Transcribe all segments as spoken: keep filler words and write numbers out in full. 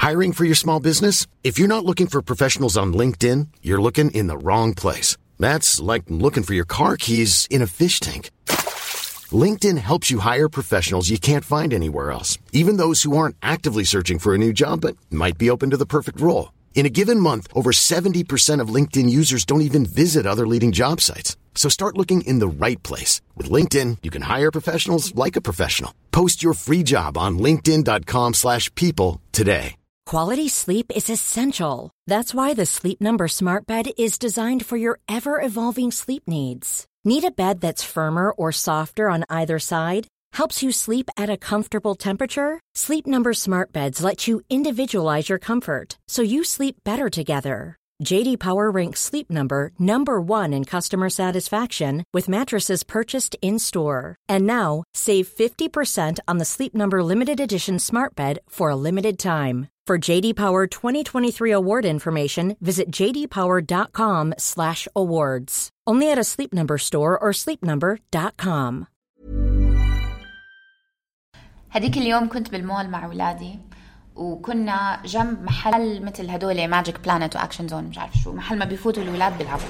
Hiring for your small business? If you're not looking for professionals on LinkedIn, you're looking in the wrong place. That's like looking for your car keys in a fish tank. LinkedIn helps you hire professionals you can't find anywhere else, even those who aren't actively searching for a new job but might be open to the perfect role. In a given month, over seventy percent of LinkedIn users don't even visit other leading job sites. So start looking in the right place. With LinkedIn, you can hire professionals like a professional. Post your free job on linkedin.com slash people today. Quality sleep is essential. That's why the Sleep Number Smart Bed is designed for your ever-evolving sleep needs. Need a bed that's firmer or softer on either side? Helps you sleep at a comfortable temperature? Sleep Number Smart Beds let you individualize your comfort, so you sleep better together. J D Power ranks Sleep Number number one in customer satisfaction with mattresses purchased in-store. And now, save fifty percent on the Sleep Number Limited Edition Smart Bed for a limited time. For J D Power twenty twenty-three award information, visit j d power dot com slash awards. Only at a Sleep Number store or sleep number dot com. هديك اليوم كنت بالمول مع أولادي وكنا جنب محل مثل هدول ماجيك بلانت وأكشن زون، مش عارف شو، محل ما بيفوتوا الأولاد بيلعبوا.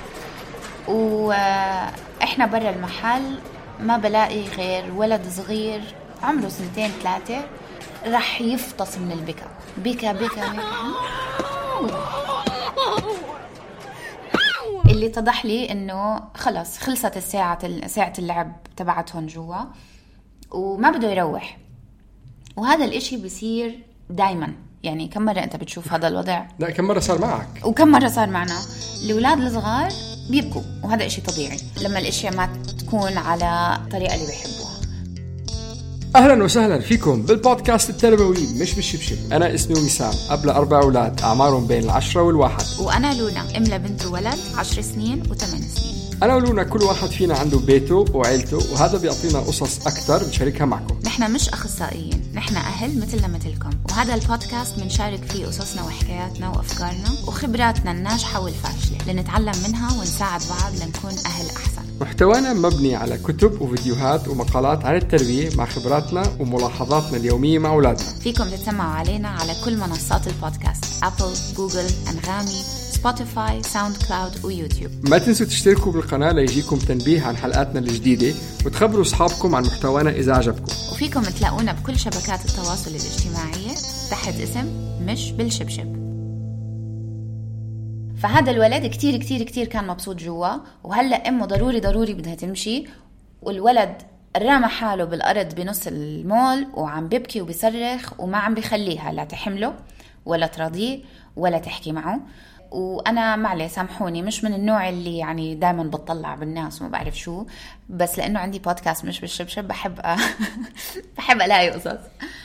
وإحنا برا المحل ما بلاقي غير ولد صغير عمره سنتين ثلاثة رح يفطس من البكا، بكا بكا بكا. اللي اتضح لي إنه خلص خلصت الساعة ساعة اللعب تبعتهم جوا وما بده يروح. وهذا الاشي بيصير دايما، يعني كم مرة انت بتشوف هذا الوضع؟ لا كم مرة صار معك وكم مرة صار معنا. الأولاد الصغار بيبكوا وهذا اشي طبيعي لما الاشياء ما تكون على الطريقة اللي بيحبوها. أهلا وسهلا فيكم بالبودكاست التربوي مش بالشبشب. أنا اسمي وسام، أب لأربع أولاد أعمارهم بين العشرة والواحد. وأنا لونا، أم لبنت وولد عشر سنين وثمان سنين. أنا ولونا كل واحد فينا عنده بيته وعيلته، وهذا بيعطينا قصص أكتر نشاركها معكم. نحن مش أخصائيين، نحن أهل مثلنا مثلكم، وهذا البودكاست بنشارك فيه قصصنا وحكاياتنا وأفكارنا وخبراتنا الناجحة والفاشلة لنتعلم منها ونساعد بعض لنكون أهل أحسن. محتوانا مبني على كتب وفيديوهات ومقالات عن التربية مع خبراتنا وملاحظاتنا اليومية مع أولادنا. فيكم تتسمعوا علينا على كل منصات البودكاست، أبل، جوجل، أنغامي، سبوتيفاي، ساوند كلاود ويوتيوب. ما تنسوا تشتركوا بالقناة ليجيكم تنبيه عن حلقاتنا الجديدة، وتخبروا أصحابكم عن محتوانا إذا عجبكم. وفيكم تلاقونا بكل شبكات التواصل الاجتماعية تحت اسم مش بالشبشب. فهذا الولد كتير كتير كتير كان مبسوط جوا، وهلأ أمه ضروري ضروري بدها تمشي، والولد رمى حاله بالأرض بنص المول وعم بيبكي وبيصرخ وما عم بيخليها لا تحمله ولا تراضيه ولا تحكي معه. وأنا معلي سامحوني مش من النوع اللي يعني دايما بتطلع بالناس وما بعرف شو، بس لأنه عندي بودكاست مش بالشبشب بحب أ... بحب ألاقي قصص.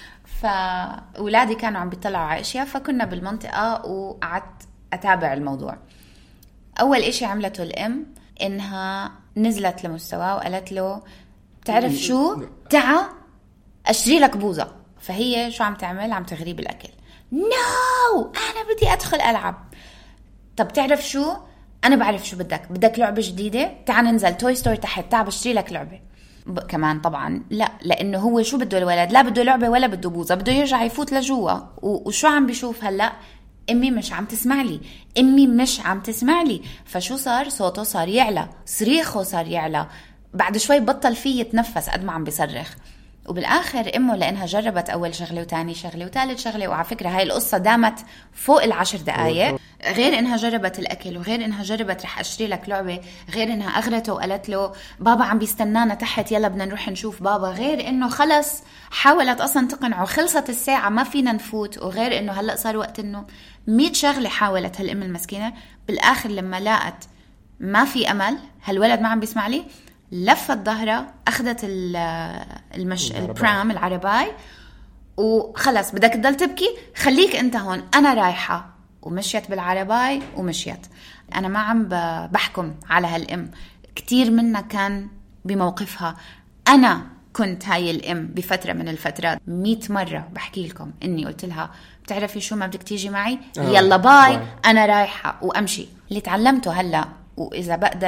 فأولادي كانوا عم بيطلعوا على أشياء، فكنا بالمنطقة وقعدت أتابع الموضوع. أول إشي عملته الأم إنها نزلت لمستواه وقالت له بتعرف شو، تعا أشتري لك بوزة. فهي شو عم تعمل؟ عم تغريب الأكل. نو أنا بدي أدخل ألعب. طب تعرف شو، أنا بعرف شو بدك، بدك لعبة جديدة، تعا ننزل توي ستوري تحت، تعا بشتري لك لعبة. كمان طبعا لا، لأنه هو شو بده الولد؟ لا بده لعبة ولا بده بوزة، بده يرجع يفوت لجوا. وشو عم بيشوف هلأ؟ أمي مش عم تسمع لي، أمي مش عم تسمع لي. فشو صار؟ صوته صار يعلى، صريخه صار يعلى، بعد شوي بطل فيه يتنفس قد ما عم بيصرخ. وبالآخر أمه لأنها جربت أول شغلة وتاني شغلة وثالث شغلة، وعلى فكرة هاي القصة دامت فوق العشر دقايق، غير إنها جربت الأكل وغير إنها جربت رح أشتري لك لعبة، غير إنها أغرته وقالت له بابا عم بيستنانا تحت يلا بدنا نروح نشوف بابا، غير إنه خلص حاولت أصلا تقنعه خلصت الساعة ما فينا نفوت، وغير إنه هلأ صار وقت إنه مية شغلة حاولت هالأم المسكينة. بالآخر لما لاقت ما في أمل، هالولد ما عم بيسمع لي، لفت ظهرها، أخذت المش... البرام العرباي وخلص بدك تضل تبكي خليك أنت هون أنا رايحة، ومشيت بالعرباي ومشيت. أنا ما عم بحكم على هالأم، كتير منا كان بموقفها. أنا كنت هاي الأم بفترة من الفترات، مئة مرة بحكي لكم إني قلت لها بتعرفي شو ما بدك تيجي معي، آه. يلا باي باي. أنا رايحة وأمشي. اللي تعلمته هلأ وإذا بقدر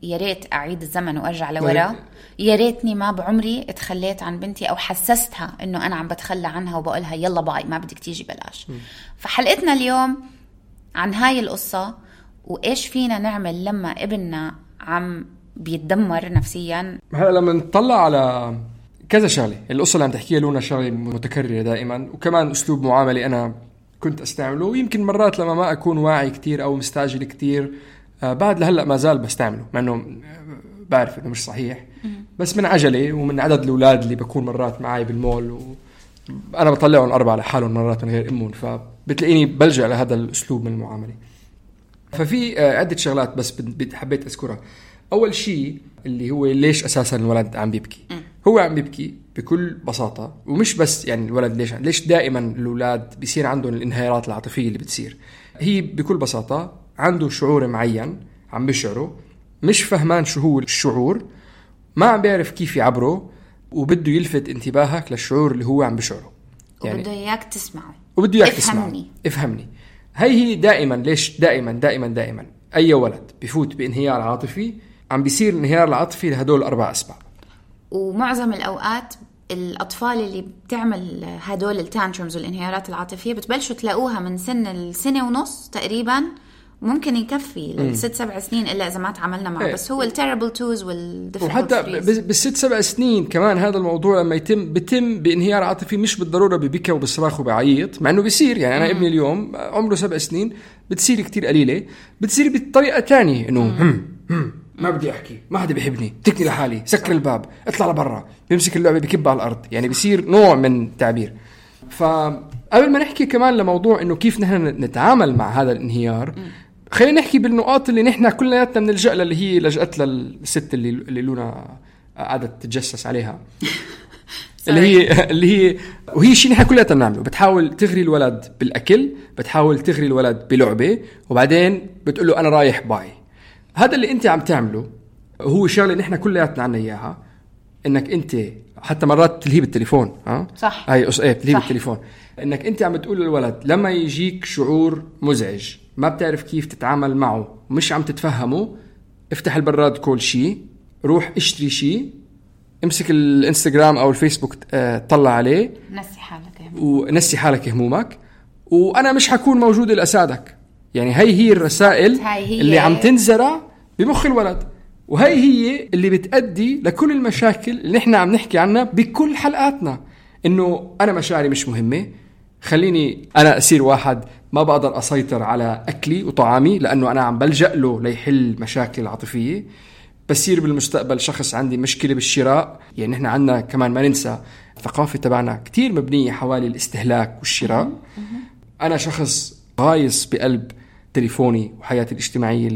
يا ريت أعيد الزمن وأرجع لورا، يا ريتني ما بعمري اتخليت عن بنتي أو حسستها إنه أنا عم بتخلى عنها وبقولها يلا باي ما بدك تيجي بلاش. م. فحلقتنا اليوم عن هاي القصة وإيش فينا نعمل لما ابننا عم بيتدمر نفسيا. هلا لما نطلع على كذا شغلة، القصة اللي عم تحكيها لونا شغلة متكررة دائما، وكمان أسلوب معاملة أنا كنت أستعمله، ويمكن مرات لما ما أكون واعي كتير أو مستعجل كتير آه بعد لهلأ ما زال بستعمله، مع أنه بعرف أنه مش صحيح، بس من عجلة ومن عدد الأولاد اللي بكون مرات معي بالمول وأنا بطلعهم أربعة لحالهم مرات من غير أمون، فبتلاقيني بلجأ لهذا الأسلوب من المعاملة. ففي آه عدة شغلات بس حبيت أذكرها. أول شيء اللي هو ليش أساساً الولد عم بيبكي. هو عم بيبكي بكل بساطة، ومش بس يعني الولد ليش ليش دائما الأولاد بيصير عندهم الانهيارات العاطفية اللي بتصير، هي بكل بساطة عنده شعور معين عم بيشعره، مش فهمان شو هو الشعور، ما عم بيعرف كيف يعبره، وبده يلفت انتباهك للشعور اللي هو عم بيشعره، يعني وبده إياك تسمعه وبده إياك تسمعه. افهمني. هي هي دائما ليش دائما دائما دائما أي ولد بيفوت بانهيار عاطفي عم بيصير انهيار العاطفي لهدول أربع أسباب. ومعظم الأوقات الأطفال اللي بتعمل هدول التانترمز والانهيارات العاطفية بتبلشوا تلاقوها من سن السنة ونص تقريبا، ممكن يكفي للست سبع سنين إلا إذا ما تعاملنا معه. بس هو التيربل توز والديفيكولت وحتى بالست سبع سنين كمان هذا الموضوع لما يتم بتم بانهيار عاطفي مش بالضرورة ببكى وبصراخ وبعيط، مع إنه بيصير. يعني أنا ابني اليوم عمره سبع سنين بتصير كتير قليلة، بتصير بالطريقة تانية إنه هم هم ما بدي أحكي، ما حدا بيحبني، تكني لحالي، سكر الباب، اطلع لبرا، بيمسك اللعبة بكب على الأرض. يعني بيصير نوع من تعبير. فقبل ما نحكي كمان لموضوع إنه كيف نحن نتعامل مع هذا الانهيار، خلينا نحكي بالنقاط اللي نحن كلنا نلجأ لها، اللي هي لجأت للست اللي اللي لونا قعدت تتجسس عليها اللي هي اللي هي وهي شيء نحن كلنا بنعمله. بتحاول تغري الولد بالأكل، بتحاول تغري الولد بلعبة، وبعدين بتقول له أنا رايح باي. هذا اللي أنت عم تعمله هو شغلة نحن كلياتنا عنا إياها، إنك أنت حتى مرات تلهي بالتليفون. ها صح، هاي قصة تلهي بالتليفون، إنك أنت عم تقول للولد لما يجيك شعور مزعج ما بتعرف كيف تتعامل معه، مش عم تتفهمه، افتح البراد كل شيء، روح اشتري شيء، امسك الانستغرام أو الفيسبوك طلع عليه، نسي حالك ونسي حالك همومك، وأنا مش حكون موجود لأساعدك. يعني هاي هي الرسائل هي اللي عم تنزرع بمخ الولد، وهي هي اللي بتأدي لكل المشاكل اللي نحن عم نحكي عنها بكل حلقاتنا، إنه أنا مشاعري مش مهمة، خليني أنا أصير واحد ما بقدر أسيطر على أكلي وطعامي لأنه أنا عم بلجأ له ليحل مشاكل عاطفية، بصير بالمستقبل شخص عندي مشكلة بالشراء. يعني نحن عندنا كمان ما ننسى الثقافة تبعنا كتير مبنية حوالي الاستهلاك والشراء. أنا شخص غايص بقلب تليفوني وحياتي الاجتماعية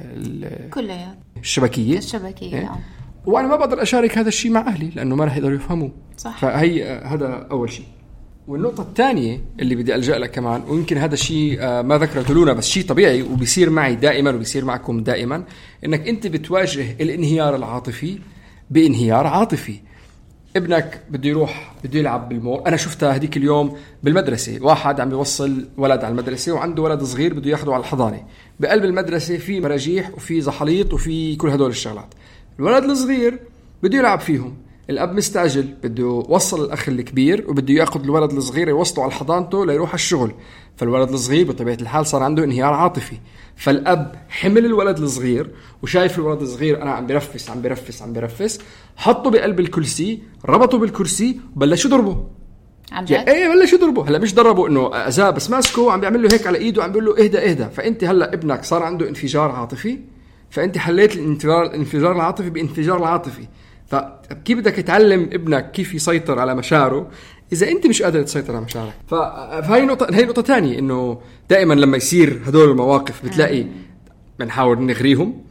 كلها الشبكية الشبكية إيه؟ وأنا ما بقدر أشارك هذا الشيء مع أهلي لأنه ما رح يقدروا يفهموا. صح. فهي هذا أول شيء. والنقطة الثانية اللي بدي ألجأ لها كمان، ويمكن هذا الشيء ما ذكرته لونا بس شيء طبيعي وبيصير معي دائما وبيصير معكم دائما، إنك أنت بتواجه الانهيار العاطفي بانهيار عاطفي. ابنك بده يروح بده يلعب بالمول. أنا شفتها هديك اليوم بالمدرسة، واحد عم بيوصل ولد على المدرسة وعنده ولد صغير بده ياخده على الحضانة. بقلب المدرسة في مراجيح وفي زحليط وفي كل هدول الشغلات. الولد الصغير بده يلعب فيهم، الأب مستعجل بده يوصل الأخ الكبير وبده يأخذ الولد الصغير يوصله على حضانته ليروح الشغل. فالولد الصغير بطبيعة الحال صار عنده انهيار عاطفي، فالأب حمل الولد الصغير وشايف الولد الصغير أنا عم برفس عم برفس عم برفس حطه بقلب الكرسي، ربطه بالكرسي وبلش يضربه. عم جد؟ ايه بلش يضربه. هلا مش ضربه انه أذاه، بس ماسكه وعم بيعمل له هيك على ايده وعم بيقول له اهدى اهدى. فانت هلا ابنك صار عنده انفجار عاطفي، فانت حليت الانفجار الانفجار العاطفي بانفجار العاطفي. فكيف بدك تعلم ابنك كيف يسيطر على مشاعره إذا أنت مش قادر تسيطر على مشاعرك؟ فهي نقطة هي نقطة تانية، إنه دائما لما يصير هدول المواقف بتلاقي بنحاول نغريهم،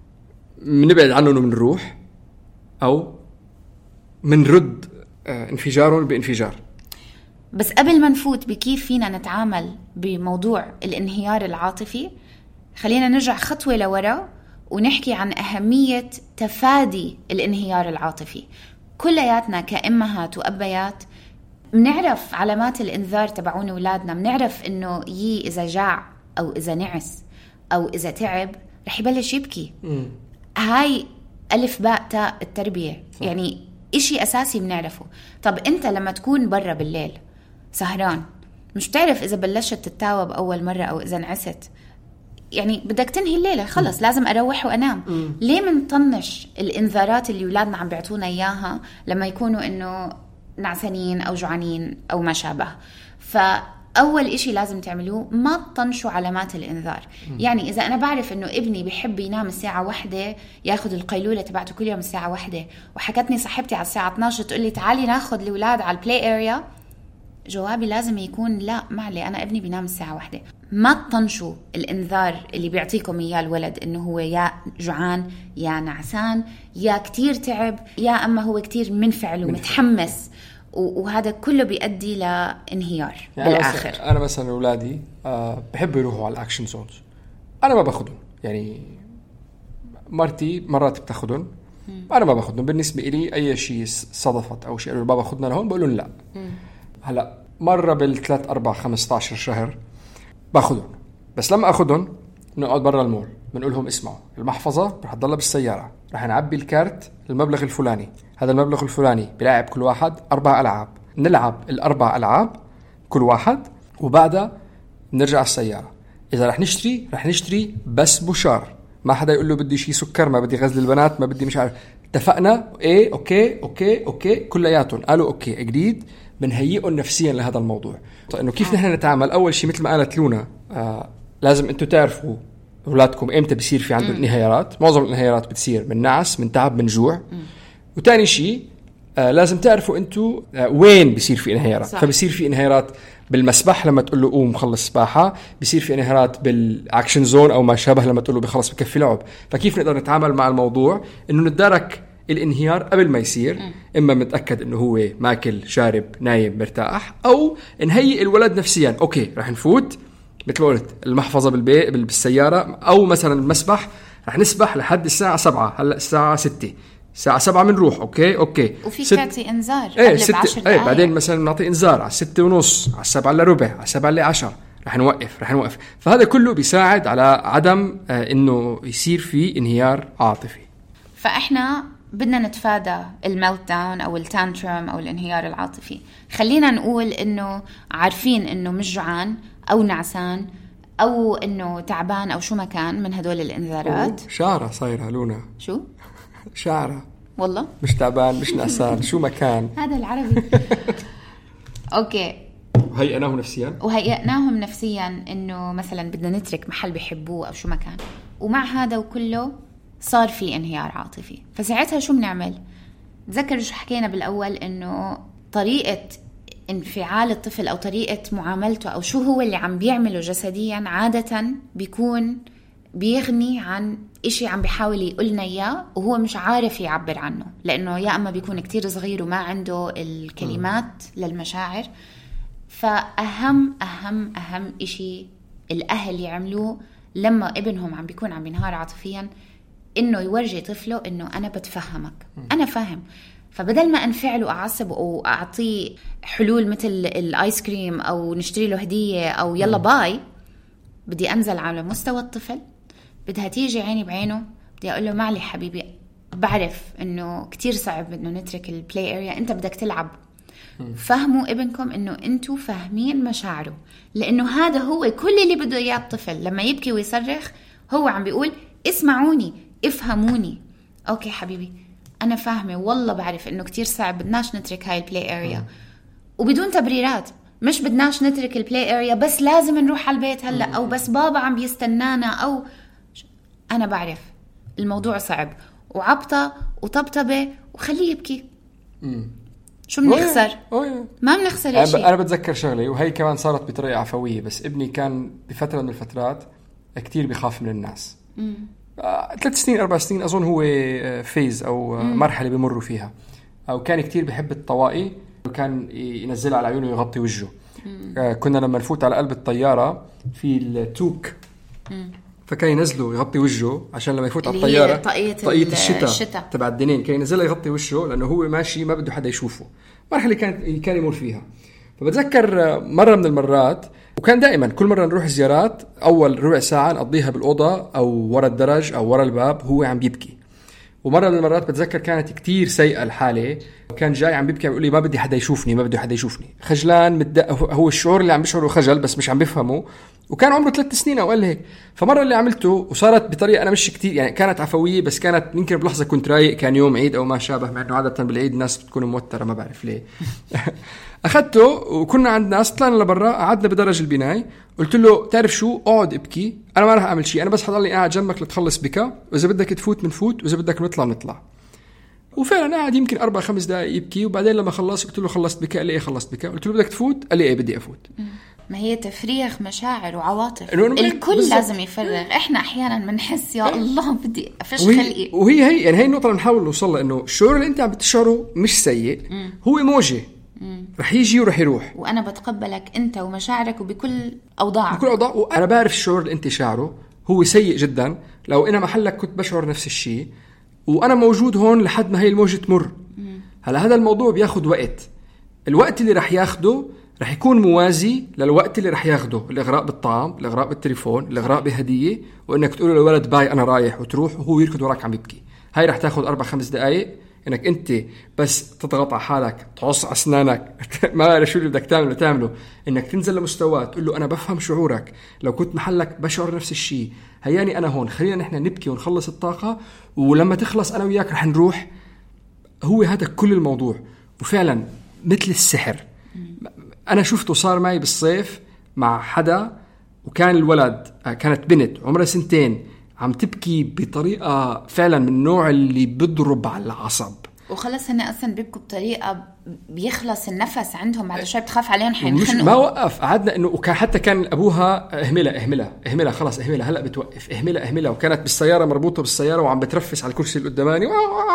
بنبعد عنهم وبنروح، أو منرد انفجارهم بانفجار. بس قبل ما نفوت بكيف فينا نتعامل بموضوع الانهيار العاطفي، خلينا نرجع خطوة لورا ونحكي عن أهمية تفادي الانهيار العاطفي. كلياتنا كأمهات وأبيات منعرف علامات الإنذار تبعون أولادنا، منعرف إنه يي إذا جاع أو إذا نعس أو إذا تعب رح يبلش يبكي. م. هاي ألف باء تاء التربية. صح. يعني إشي أساسي بنعرفه. طب أنت لما تكون برا بالليل سهران مش بتعرف إذا بلشت تتاوب أول مرة أو إذا نعست، يعني بدك تنهي الليلة خلص. م. لازم أروح وأنام. م. ليه منطنش الإنذارات اللي أولادنا عم بيعطونا إياها لما يكونوا إنه نعسانين أو جوعانين أو ما شابه؟ فأول إشي لازم تعملوه ما تطنشوا علامات الإنذار. م. يعني إذا أنا بعرف إنه ابني بيحب ينام الساعة واحدة، ياخد القيلولة تبعته كل يوم الساعة واحدة، وحكتني صاحبتي على الساعة اثناشر تقولي تعالي ناخد الأولاد على البلاي اريا، جوابي لازم يكون لا معلي أنا ابني بينام الساعة واحدة. ما تطنشوا الإنذار اللي بيعطيكم إياه الولد إنه هو يا جوعان يا نعسان يا كتير تعب يا أما هو كتير منفعل ومتحمس، وهذا كله بيؤدي لانهيار يعني بالآخر. أنا مثلا أولادي أه بحبوا يروحوا على الأكشن زونز، أنا ما باخدهم. يعني مرتي مرات بتاخدهم، أنا ما باخدهم. بالنسبة إلي أي شيء صدفت أو شيء قالوا بابا خدنا لهون بقولون لا. م. هلا مرة بالثلاث أربع خمسة عشر شهر باخدهم، بس لما أخدهم نقعد برا المول بنقولهم اسمعوا المحفظة رح تضل بالسيارة، رح نعبي الكارت المبلغ الفلاني، هذا المبلغ الفلاني بلاعب كل واحد أربع ألعاب، نلعب الأربع ألعاب كل واحد وبعدها نرجع السيارة. إذا رح نشتري رح نشتري بس بشار، ما حدا يقول له بدي شي سكر، ما بدي غزل البنات، ما بدي مش عارف. اتفقنا ايه اوكي اوكي اوكي كلياتهم قالوا اوكي جديد، بنهيئهم نفسيا لهذا الموضوع. طيب انه كيف نحن نتعامل؟ اول شيء مثل ما قالت لونا آه لازم انتم تعرفوا اولادكم امتى بيصير في عندهم انهيارات. معظم الانهيارات بتصير من نعس، من تعب، من جوع. وتاني شيء آه لازم تعرفوا انتم آه وين بيصير في انهيارات. صح. فبيصير في انهيارات بالمسبح لما تقول له قوم خلص سباحه، بيصير في انهيارات بالاكشن زون او ما شابه لما تقول له بخلص بكفي لعب. فكيف نقدر نتعامل مع الموضوع انه نتدارك الانهيار قبل ما يصير؟ م. اما متاكد انه هو ماكل شارب نايم مرتاح، او نهيئ الولد نفسيا. اوكي رح نفوت مثل ما قلت المحفظه بالبيت بالسياره، او مثلا المسبح رح نسبح لحد الساعه سبعة، هلا الساعه ستة، الساعه سبعة بنروح. اوكي اوكي وفي ست... تعطي انذار ايه قبل ست... بعشر ايه دقائق. بعدين مثلا بنعطي انذار على ستة ونص، على السبعة الا ربع، على السبعة الا عشر رح نوقف رح نوقف فهذا كله بيساعد على عدم آه انه يصير في انهيار عاطفي. فاحنا بدنا نتفادى الميلت داون او التانترم او الانهيار العاطفي. خلينا نقول انه عارفين انه مش جوعان او نعسان او انه تعبان او شو ما كان من هدول الانذارات. شعره صايره لونا. شو شعره والله مش تعبان مش نعسان شو ما كان هذا العربي. اوكي هيئناهم نفسيا وهيئناهم نفسيا انه مثلا بدنا نترك محل بيحبوه او شو ما كان، ومع هذا وكله صار في انهيار عاطفي. فساعتها شو بنعمل؟ تذكروا شو حكينا بالاول انه طريقه انفعال الطفل او طريقه معاملته او شو هو اللي عم بيعمله جسديا عاده بيكون بيغني عن إشي عم بيحاول يقولنا إياه وهو مش عارف يعبر عنه، لأنه يا أما بيكون كتير صغير وما عنده الكلمات للمشاعر. فأهم أهم أهم إشي الأهل يعملوه لما ابنهم عم بيكون عم ينهار عاطفيا، إنه يورجي طفله إنه أنا بتفهمك، أنا فاهم. فبدل ما أنفعل وأعصب وأعطيه حلول مثل الآيس كريم أو نشتري له هدية أو يلا باي، بدي أنزل على مستوى الطفل. بدها تيجي عيني بعينه، بدي أقول له معلي حبيبي، بعرف إنه كتير صعب إنه نترك البلاي اريا، أنت بدك تلعب. فهموا ابنكم إنه أنتوا فاهمين مشاعره، لأنه هذا هو كل اللي بده إياه الطفل. لما يبكي ويصرخ هو عم بيقول اسمعوني افهموني. أوكي حبيبي أنا فاهمة، والله بعرف إنه كتير صعب، بدناش نترك هاي البلاي اريا، وبدون تبريرات. مش بدناش نترك البلاي اريا بس لازم نروح على البيت هلأ، أو بس بابا عم بيستنانا، أو أنا بعرف الموضوع صعب، وعبطة وطبطبة وخليه يبكي. مم. شو بنخسر؟ ما بنخسر شيء. أنا بتذكر شغلة، وهي كمان صارت بطريقة عفوية، بس ابني كان بفترة من الفترات كتير بيخاف من الناس. آه، ثلاث سنين أربع سنين أظن هو فيز أو مم. مرحلة بيمروا فيها. أو كان كتير بيحب الطوائي، وكان ينزلها على عيونه ويغطي وجهه. آه، كنا لما نفوت على قلب الطيارة في التوك، مم. فكان ينزله يغطي وجهه عشان لما يفوت على الطيارة طاقية الشتاء تبع الدنين، كان ينزله يغطي وجهه لأنه هو ماشي ما بده حدا يشوفه. مرحلة كان كان يمر فيها. فبتذكر مرة من المرات، وكان دائما كل مرة نروح زيارات أول ربع ساعة نقضيها بالأوضة أو ورا الدرج أو ورا الباب هو عم بيبكي. ومرة من المرات بتذكر كانت كتير سيئة الحالة، كان جاي عم بيبكي عم يقول لي ما بدي حدا يشوفني ما بدي حدا يشوفني خجلان مد... هو الشعور اللي عم بيشعره خجل بس مش عم بيفهمه، وكان عمره ثلاث سنين أو قال هيك. فمرة اللي عملته وصارت بطريقة أنا مش كتير يعني كانت عفوية بس كانت يمكن بلحظة كنت رايق كان يوم عيد أو ما شابه، مع إنه عادة بالعيد الناس بتكون موترة ما بعرف ليه. أخذته وكنا عند ناس طلعنا لبرا قعدنا بدرج البناي، قلت له تعرف شو اقعد ابكي أنا ما راح أعمل شيء، أنا بس حضلني قاعد جنبك لتخلص بكا، وإذا بدك تفوت منفوت وإذا بدك نطلع نطلع. وفعلا قاعد يمكن أربع خمس دقائق يبكي، وبعدين لما خلص قلت له خلصت بكا؟ قال لي إيه خلصت بكا؟ قلت له بدك تفوت؟ قال لي إيه بدي أفوت. ما هي تفريغ مشاعر وعواطف، الكل بالزبط. لازم يفرغ. إحنا أحيانا بنحس يا الله بدي أفش خلقي، وهي هي يعني هي النقطة اللي نحاول نوصل لها، إنه الشعور اللي أنت عم بتشعره مش سيء، مم. هو موجة مم. رح يجي ورح يروح، وأنا بتقبلك أنت ومشاعرك وبكل أوضاعك بكل أوضاع. وأنا بعرف الشعور اللي أنت شعره هو سيء جدا، لو أنا محلك كنت بشعر نفس الشيء، وأنا موجود هون لحد ما هي الموجة تمر. هلا هذا الموضوع بياخد وقت، الوقت اللي رح ياخده رح يكون موازي للوقت اللي رح ياخده الإغراء بالطعام، الإغراء بالتليفون، الإغراء بهدية، وإنك تقول للولد باي أنا رايح وتروح وهو يركض وراك عم يبكي. هاي رح تاخد أربع خمس دقايق إنك أنت بس تضغط على حالك، تعص أسنانك ما أعرف شو اللي بدك تعمله تعمله إنك تنزل لمستوى تقول له أنا بفهم شعورك، لو كنت محلك بشعر نفس الشيء، هياني أنا هون خلينا نحن نبكي ونخلص الطاقة، ولما تخلص أنا وياك رح نروح. هو هذا كل الموضوع. وفعلا مثل السحر أنا شفته صار معي بالصيف مع حدا، وكان الولد كانت بنت عمرها سنتين عم تبكي بطريقة فعلا من النوع اللي بيضرب على العصب، وخلص هن أصلا بيبكوا بطريقة بيخلص النفس عندهم، بعد شوي بتخاف عليهم حينخنقوا. ما وقف قعدنا إنه، وكان حتى كان أبوها اهملها اهملها اهملها خلاص اهملها هلأ بتوقف اهملها اهملها، وكانت بالسيارة مربوطة بالسيارة وعم بترفس على الكرسي اللي قداماني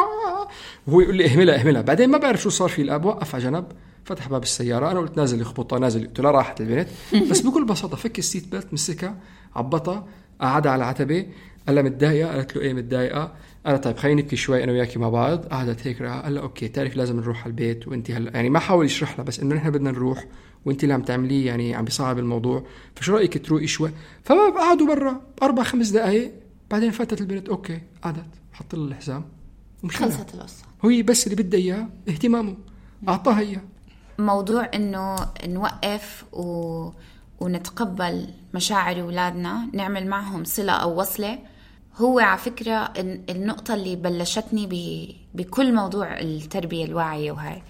وهو يقول لي اهملها اهملها. بعدين ما بعرف شو صار في الأب، وقف على جنب فتح باب السيارة، أنا قلت نازل يخبطها نازل، قلت لا راحت البنت بس بكل بساطة فك السيت بيلت مسكها عبطها قعدها على العتبة، قال لها متضايقة؟ قالت له ايه متضايقة. قال طيب خلينا نبكي شوي انا وياكي مع بعض. قعدت هيك قال له اوكي تعرف لازم نروح على البيت وانت هلا يعني ما حاول يشرح لها بس انه نحن بدنا نروح وانت اللي عم تعمليه يعني عم بيصعب الموضوع، فشو رايك تروقي شوي؟ فقعدوا برا اربع خمس دقائق، بعدين فاتت البنت اوكي قعدت حط لها الحزام خلصت القصه. هو بس اللي بدها اياه اهتمامه اعطاها اياه. موضوع انه نوقف و... ونتقبل مشاعر اولادنا، نعمل معهم صله او وصله، هو على فكرة النقطة اللي بلشتني بكل موضوع التربية الواعية. وهاي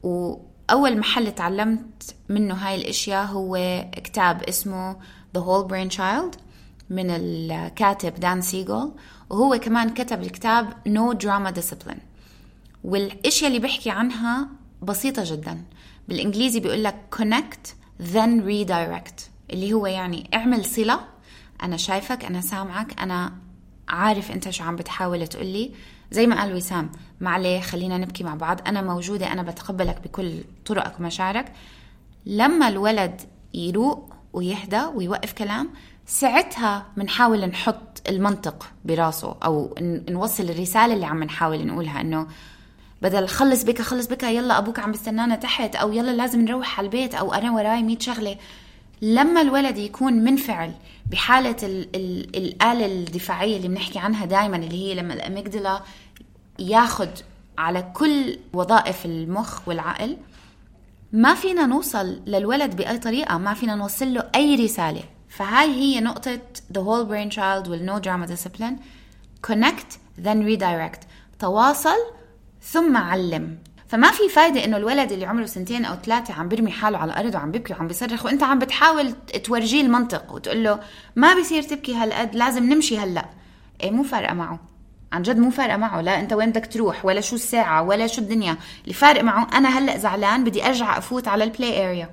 وأول محل تعلمت منه هاي الاشياء هو كتاب اسمه The Whole Brain Child من الكاتب دان سيغل، وهو كمان كتب الكتاب No Drama Discipline. والاشياء اللي بحكي عنها بسيطة جدا، بالإنجليزي بيقول لك connect then redirect، اللي هو يعني اعمل صلة، أنا شايفك أنا سامعك أنا عارف أنت شو عم بتحاول تقولي، زي ما قال وسام ما عليه خلينا نبكي مع بعض، أنا موجودة أنا بتقبلك بكل طرقك ومشاعرك. لما الولد يروق ويهدى ويوقف كلام، ساعتها منحاول نحط المنطق براسه أو نوصل الرسالة اللي عم نحاول نقولها، إنه بدل خلص بك خلص بك يلا أبوك عم بستنانا تحت، أو يلا لازم نروح على البيت، أو أنا وراي مية شغلة. لما الولد يكون منفعل بحالة ال ال الآلة الدفاعية اللي بنحكي عنها دايما، اللي هي لما الأميجدلا ياخد على كل وظائف المخ والعقل، ما فينا نوصل للولد بأي طريقة، ما فينا نوصل له أي رسالة. فهاي هي نقطة The Whole Brain Child وال No Drama Discipline. Connect then redirect، تواصل ثم علم. فما في فايدة إنه الولد اللي عمره سنتين أو ثلاثة عم برمي حاله على الأرض وعم بيبكي وعم بيصرخ، وإنت عم بتحاول تورجيه المنطق وتقول له ما بيصير تبكي هالقد، لازم نمشي هلأ. إيه مو فارقة معه، عن جد مو فارقة معه. لا أنت وين بدك تروح ولا شو الساعة ولا شو الدنيا، اللي فارق معه أنا هلأ زعلان بدي أرجع أفوت على البلاي أريا.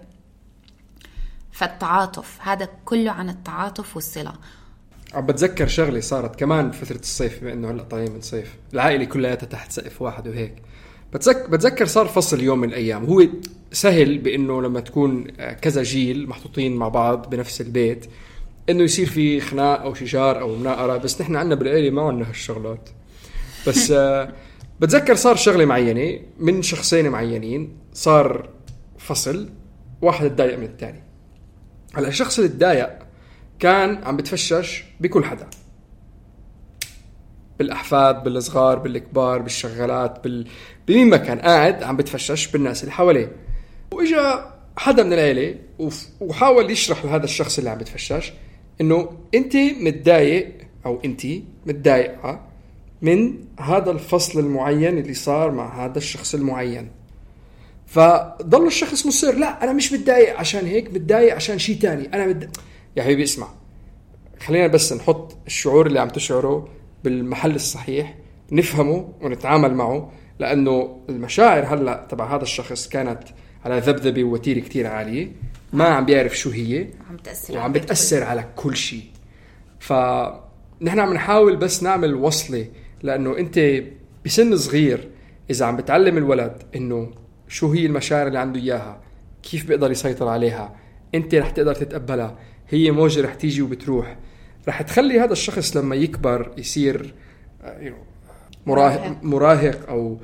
فالتعاطف هذا كله عن التعاطف والصلة. عم بتذكر شغلة صارت كمان فترة الصيف، بما إنه هلأ طالعين من صيف العائلة كلها تحت سقف واحد وهيك. بتذكر, بتذكر صار فصل يوم من الأيام، هو سهل بأنه لما تكون كذا جيل محطوطين مع بعض بنفس البيت إنه يصير في خناق أو شجار أو مناقرة، بس نحن عنا بالعائلة ما عنا هالشغلات. بس بتذكر صار شغلة معينة من شخصين معينين، صار فصل واحد اتضايق من الثاني. هلا الشخص اللي اتضايق كان عم بتفشش بكل حدا، بالأحفاد، بالصغار، بالكبار، بالشغالات، بال... بمين ما كان قاعد عم بتفشش بالناس اللي حواليه. وإجا حدا من العيلة وحاول يشرح لهذا الشخص اللي عم بتفشش إنه أنت متضايق أو أنت متضايقة من هذا الفصل المعين اللي صار مع هذا الشخص المعين. فضل الشخص مصر لا أنا مش متضايق عشان هيك، متضايق عشان شيء تاني. أنا مد... يا حبيبي اسمع، خلينا بس نحط الشعور اللي عم تشعره بالمحل الصحيح، نفهمه ونتعامل معه، لأنه المشاعر هلأ تبع هذا الشخص كانت على ذبذبة ووتيرة كتير عالية، ما عم بيعرف شو هي وعم بتأثر على كل شيء. فنحن عم نحاول بس نعمل وصلة، لأنه أنت بسن صغير إذا عم بتعلم الولد إنه شو هي المشاعر اللي عنده إياها، كيف بيقدر يسيطر عليها، أنت رح تقدر تتقبلها، هي موجة رح تيجي وبتروح، رح تخلي هذا الشخص لما يكبر يصير مراهق, مراهق أو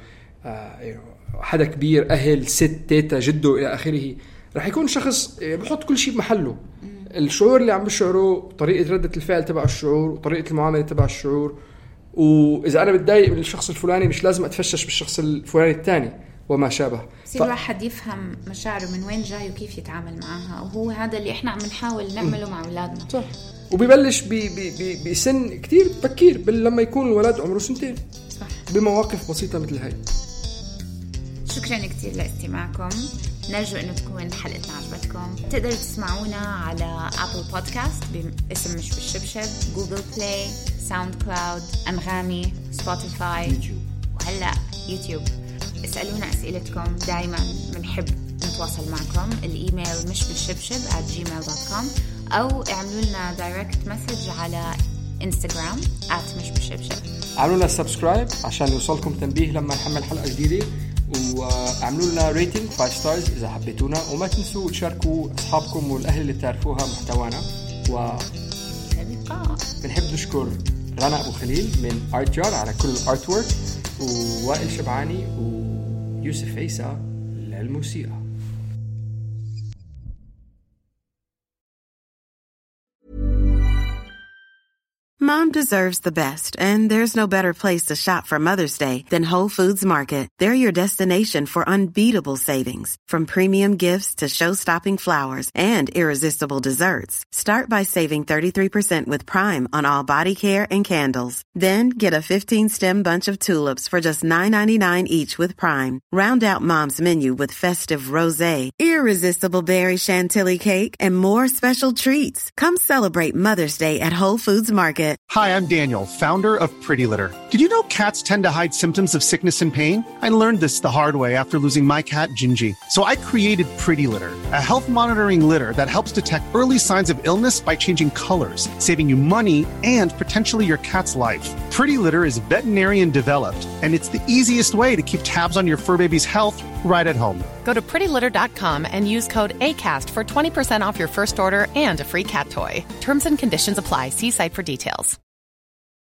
حدا كبير، أهل، ست، تيتا، جده إلى آخره، رح يكون شخص بحط كل شيء بمحله. الشعور اللي عم بشعره، طريقة ردة الفعل تبع الشعور، وطريقة المعاملة تبع الشعور. وإذا أنا بتضايق من الشخص الفلاني مش لازم أتفشش بالشخص الفلاني الثاني وما شابه. بصير ف... الواحد يفهم مشاعره من وين جاي وكيف يتعامل معها، وهو هذا اللي إحنا عم نحاول نعمله مع أولادنا. صح. وبيبلش بي بي بي بسن كتير بكير، لما يكون الولد عمره سنتين. صح. بمواقف بسيطة مثل هاي. شكرا كتير لاستماعكم، نرجو أنه تكون حلقتنا عجبتكم. تقدروا تسمعونا على أبل بودكاست باسم مش بالشبشب، جوجل بلاي، ساوند كلاود، أنغامي، سبوتيفاي، يوتيوب. وهلأ يوتيوب. اسألونا أسئلتكم، دايما بنحب نتواصل معكم. الإيميل مش بالشبشب at gmail dot com، أو اعملوا لنا دايركت مسج على إنستغرام at مش بالشبشب. اعملوا لنا سبسكرايب عشان يوصلكم تنبيه لما نحمل حلقة جديدة، واعملوا لنا ريتنج خمسة ستارز إذا حبيتونا، وما تنسوا تشاركوا أصحابكم والأهل اللي تعرفوها محتوانا. و بنحب نشكر رنا أبو خليل من آرت جار على كل الارت وورك، ووائل شبعاني ويوسف عيسى للموسيقى. Mom deserves the best, and there's no better place to shop for Mother's Day than Whole Foods Market. They're your destination for unbeatable savings, from premium gifts to show-stopping flowers and irresistible desserts. Start by saving thirty-three percent with Prime on all body care and candles. Then get a fifteen-stem bunch of tulips for just nine ninety-nine each with Prime. Round out Mom's menu with festive rosé, irresistible berry chantilly cake, and more special treats. Come celebrate Mother's Day at Whole Foods Market. Hi, I'm Daniel, founder of Pretty Litter. Did you know cats tend to hide symptoms of sickness and pain? I learned this the hard way after losing my cat, Gingy. So I created Pretty Litter, a health monitoring litter that helps detect early signs of illness by changing colors, saving you money and potentially your cat's life. Pretty Litter is veterinarian developed, and it's the easiest way to keep tabs on your fur baby's health right at home. Go to pretty litter dot com and use code ACAST for twenty percent off your first order and a free cat toy. Terms and conditions apply. See site for details.